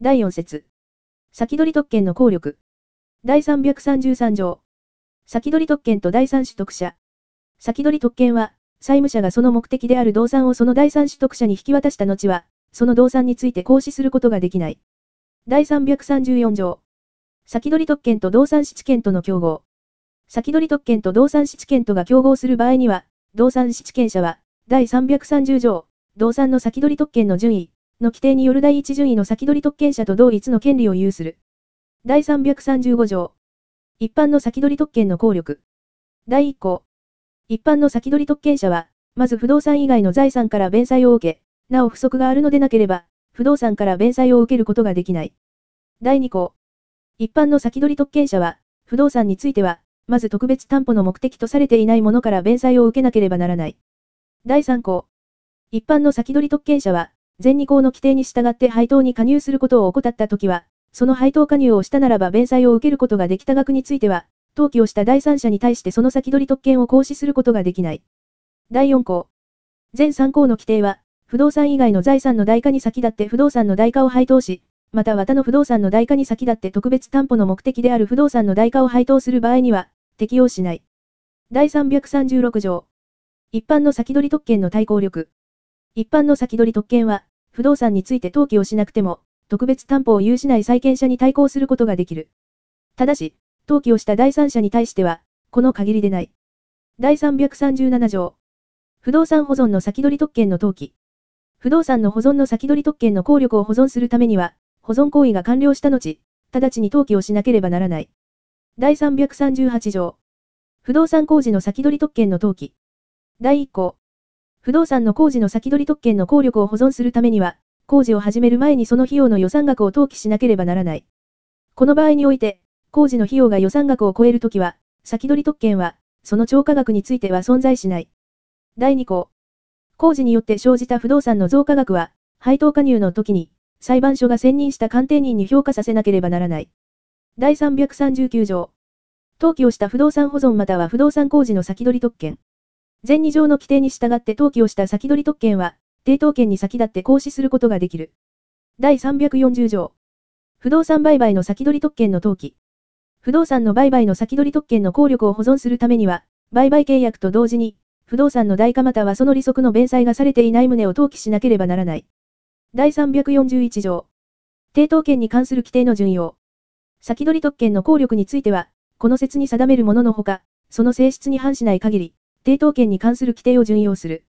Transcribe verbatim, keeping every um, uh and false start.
だいよん節。先取特権の効力。だいさんびゃくさんじゅうさん条。先取特権と第三取得者。先取特権は、債務者がその目的である動産をその第三取得者に引き渡した後は、その動産について行使することができない。だいさんびゃくさんじゅうよん条。先取特権と動産質権との競合。先取特権と動産質権とが競合する場合には、動産質権者は、だいさんびゃくさんじゅう条、動産の先取特権の順位の規定による第一順位の先取特権者と同一の権利を有する。だいさんびゃくさんじゅうご条。一般の先取特権の効力。だいいっ項。一般の先取特権者は、まず不動産以外の財産から弁済を受け、なお不足があるのでなければ、不動産から弁済を受けることができない。だいに項。一般の先取特権者は、不動産については、まず特別担保の目的とされていないものから弁済を受けなければならない。だいさん項。一般の先取特権者は、前に項の規定に従って配当に加入することを怠ったときは、その配当加入をしたならば弁済を受けることができた額については、登記をした第三者に対してその先取特権を行使することができない。だいよん項。前さん項の規定は、不動産以外の財産の代価に先立って不動産の代価を配当し、または他の不動産の代価に先立って特別担保の目的である不動産の代価を配当する場合には、適用しない。だいさんびゃくさんじゅうろく条。一般の先取特権の対抗力。一般の先取特権は、不動産について登記をしなくても、特別担保を有しない債権者に対抗することができる。ただし、登記をした第三者に対しては、この限りでない。だいさんびゃくさんじゅうなな条。不動産保存の先取特権の登記。不動産の保存の先取特権の効力を保存するためには、保存行為が完了した後、直ちに登記をしなければならない。だいさんびゃくさんじゅうはち条。不動産工事の先取特権の登記。だいいっ項。不動産の工事の先取特権の効力を保存するためには、工事を始める前にその費用の予算額を登記しなければならない。この場合において、工事の費用が予算額を超えるときは、先取特権は、その超過額については存在しない。だいに項。工事によって生じた不動産の増加額は、配当加入の時に、裁判所が選任した鑑定人に評価させなければならない。だいさんびゃくさんじゅうきゅう条。登記をした不動産保存または不動産工事の先取特権。前に条の規定に従って登記をした先取特権は、抵当権に先立って行使することができる。だいさんびゃくよんじゅう条。不動産売買の先取特権の登記。不動産の売買の先取特権の効力を保存するためには、売買契約と同時に、不動産の代価またはその利息の弁済がされていない旨を登記しなければならない。だいさんびゃくよんじゅういち条。抵当権に関する規定の順用。先取特権の効力については、この節に定めるもののほか、その性質に反しない限り、抵当権に関する規定を順用する。